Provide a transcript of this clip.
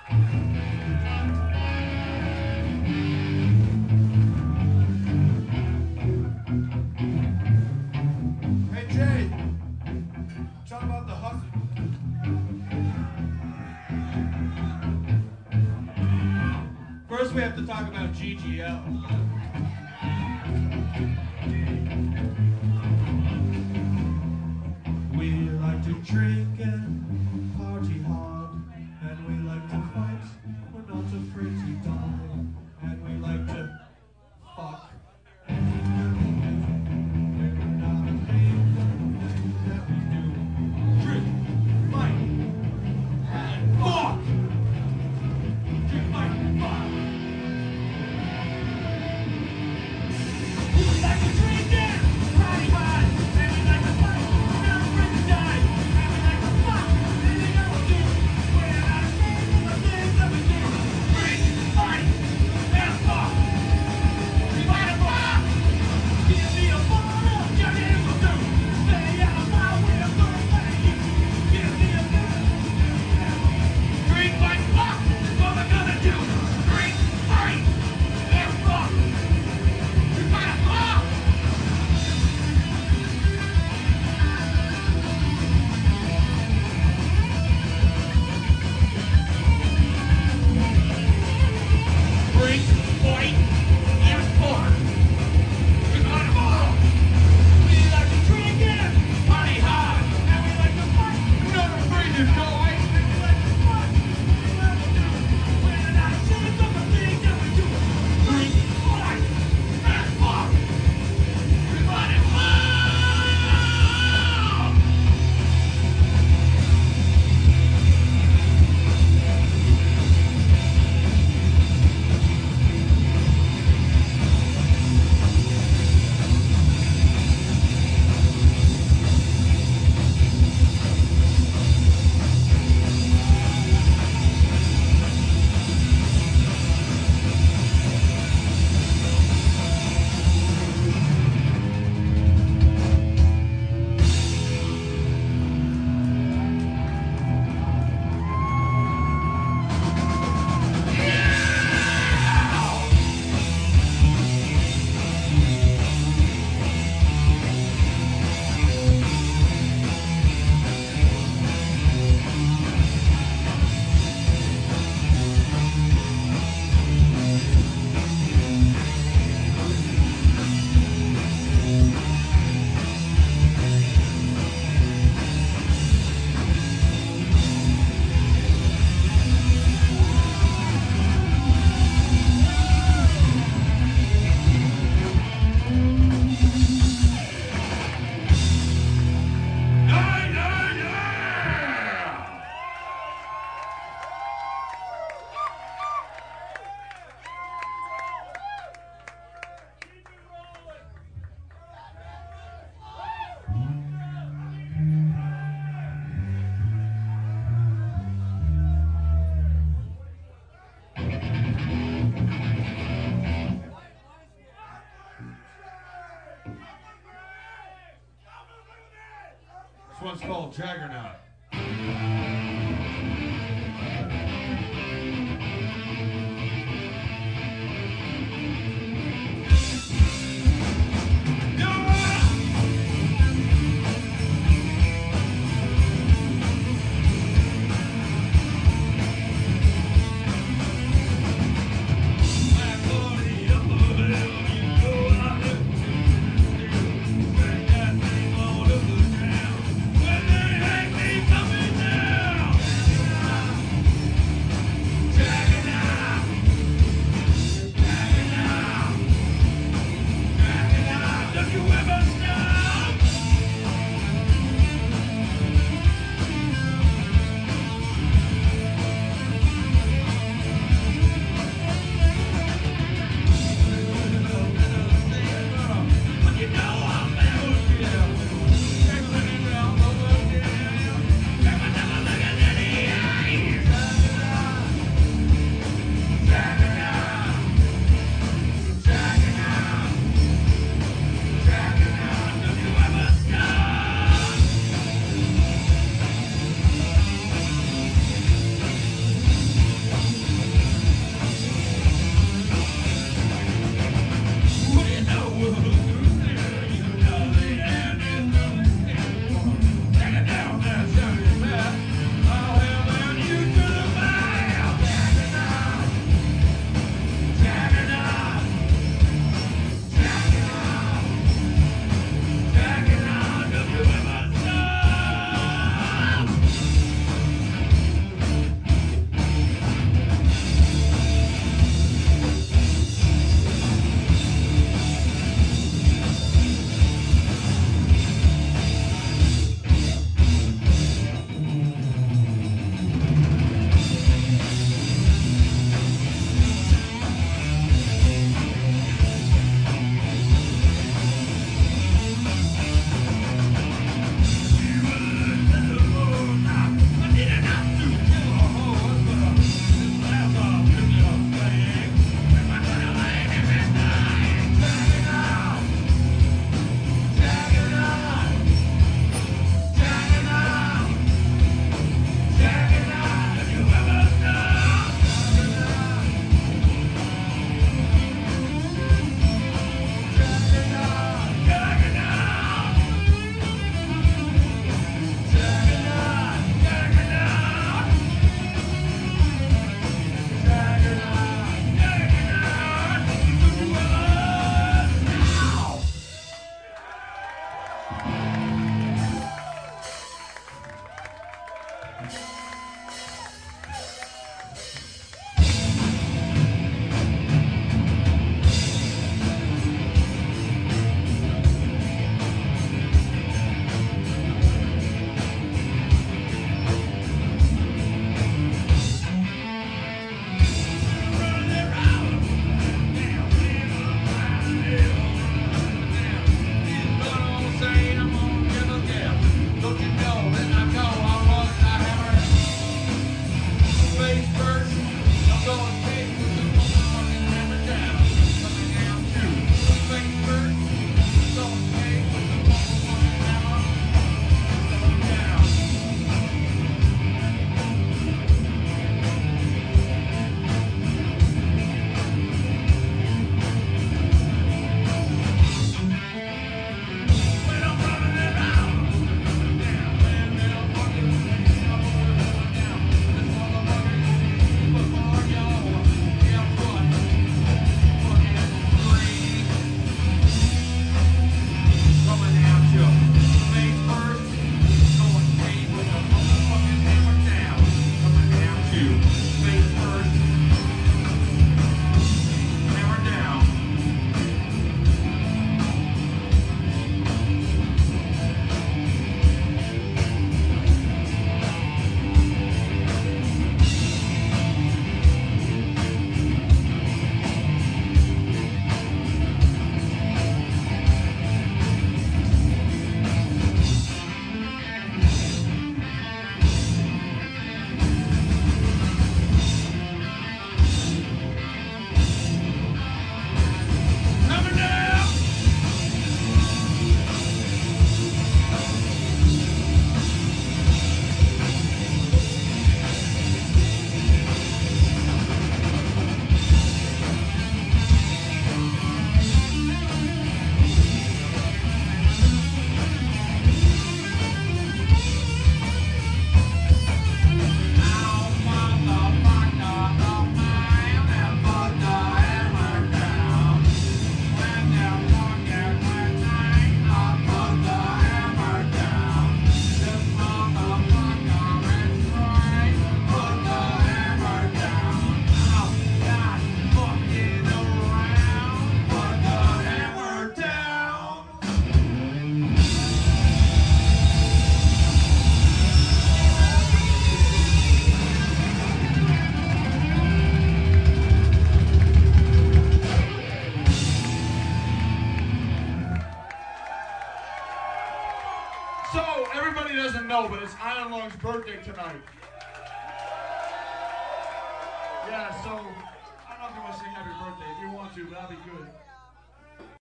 Hey Jay, talk about the hustle. First we have to talk about GGL. We like to drink and party hard, and we like to fight, we're not afraid to die, and we like to fuck. We're not ashamed of the things that we do. Drink, fight, and fuck! Drink, fight, and fuck! We like to drink and party hard, and we like to fight, we're not afraid to die, and we like to fuck, anything that we do. We're not ashamed of the things that we do. Drink, fight, and fuck! Drink, fight, and fuck! Give me a bottle, Johnny will do. Stay out of my way, I'm gonna play you. Give me a bottle. Drink, fight, fuck! That's what we're gonna do. Drink, fight, and fuck! Drink, fight, and fuck! Drink, fight, and fuck! Drink, fight, and fuck! We like to drink and party hard, and we like to fight. We're not afraid to die. And we like to fuck, anything that we do. We're not ashamed of the things that we do. Drink, fight, and fuck! Drink, fight, and fuck! This one's called Jaggernaut. When they hang me So, everybody doesn't know, but it's Iron Lung's birthday tonight. Yeah, so, I don't know if you want to sing happy birthday. If you want to, that'd be good.